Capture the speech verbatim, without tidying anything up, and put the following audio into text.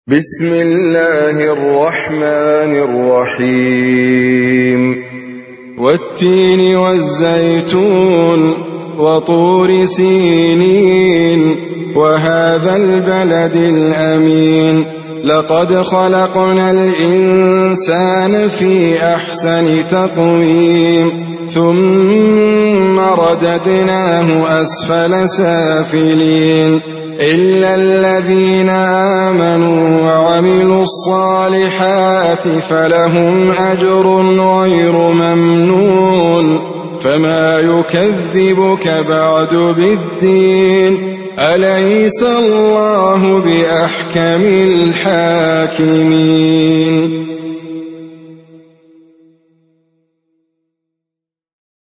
بسم الله الرحمن الرحيم والتين والزيتون وطور سينين وهذا البلد الأمين لقد خلقنا الإنسان في أحسن تقويم ثم رددناه أسفل سافلين إلا الذين آمنوا وعملوا الصالحات فلهم أجر غير ممنون فما يكذبك بعد بالدين أليس الله بأحكم الحاكمين